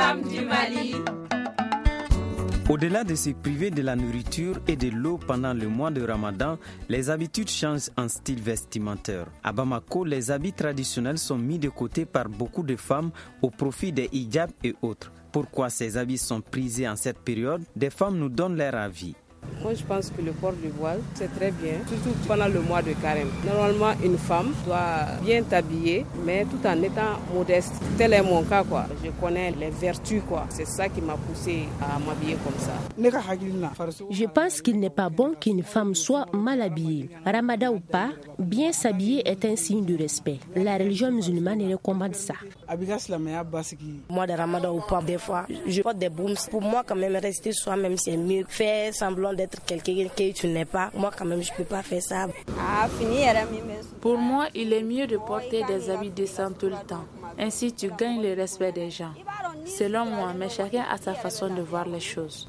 femmes du Mali. Au-delà de se priver de la nourriture et de l'eau pendant le mois de Ramadan, les habitudes changent en style vestimentaire. À Bamako, les habits traditionnels sont mis de côté par beaucoup de femmes au profit des hijabs et autres. Pourquoi ces habits sont prisés en cette période? Des femmes nous donnent leur avis. Moi, je pense que le port du voile, c'est très bien, surtout pendant le mois de carême. Normalement, une femme doit bien t'habiller, mais tout en étant modeste. Tel est mon cas, quoi. Je connais les vertus, quoi. C'est ça qui m'a poussée à m'habiller comme ça. Je pense qu'il n'est pas bon qu'une femme soit mal habillée. Ramadan ou pas, bien s'habiller est un signe de respect. La religion musulmane recommande ça. Moi, de Ramadan ou pas, des fois, je porte des booms. Pour moi, quand même, rester soi-même, c'est mieux. Faire semblant d'être quelqu'un que tu n'es pas. Moi, quand même, je ne peux pas faire ça. Pour moi, il est mieux de porter des habits décents tout le temps. Ainsi, tu gagnes le respect des gens. Selon moi, mais chacun a sa façon de voir les choses.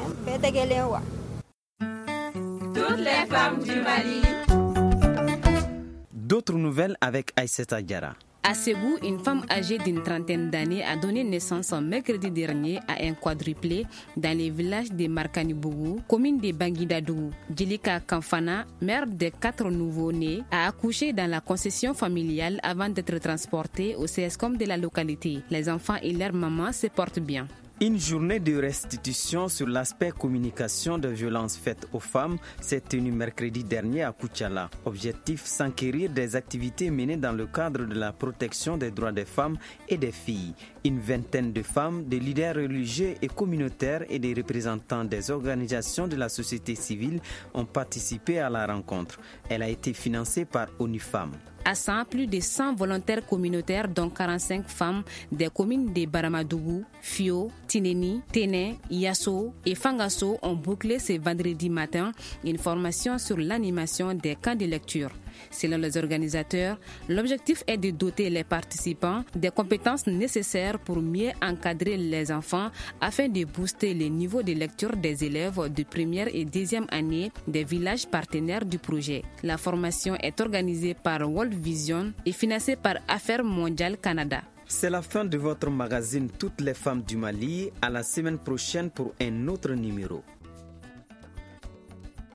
Toutes les femmes du Mali. D'autres nouvelles avec Aïssata Diarra. À Ségou, une femme âgée d'une trentaine d'années a donné naissance mercredi dernier à un quadruplé dans les villages de Markanibougou, commune de Banguidadougou. Djelika Kamfana, mère de 4 nouveau-nés, a accouché dans la concession familiale avant d'être transportée au CSCOM de la localité. Les enfants et leur maman se portent bien. Une journée de restitution sur l'aspect communication de violences faites aux femmes s'est tenue mercredi dernier à Koutiala. Objectif, s'enquérir des activités menées dans le cadre de la protection des droits des femmes et des filles. Une vingtaine de femmes, des leaders religieux et communautaires et des représentants des organisations de la société civile ont participé à la rencontre. Elle a été financée par ONU Femmes. À 100, plus de 100 volontaires communautaires, dont 45 femmes des communes de Baramadougou, Fio, Tineni, Téné, Yasso et Fangasso ont bouclé ce vendredi matin une formation sur l'animation des camps de lecture. Selon les organisateurs, l'objectif est de doter les participants des compétences nécessaires pour mieux encadrer les enfants afin de booster le niveau de lecture des élèves de première et deuxième année des villages partenaires du projet. La formation est organisée par World Vision et financée par Affaires mondiales Canada. C'est la fin de votre magazine Toutes les femmes du Mali. À la semaine prochaine pour un autre numéro.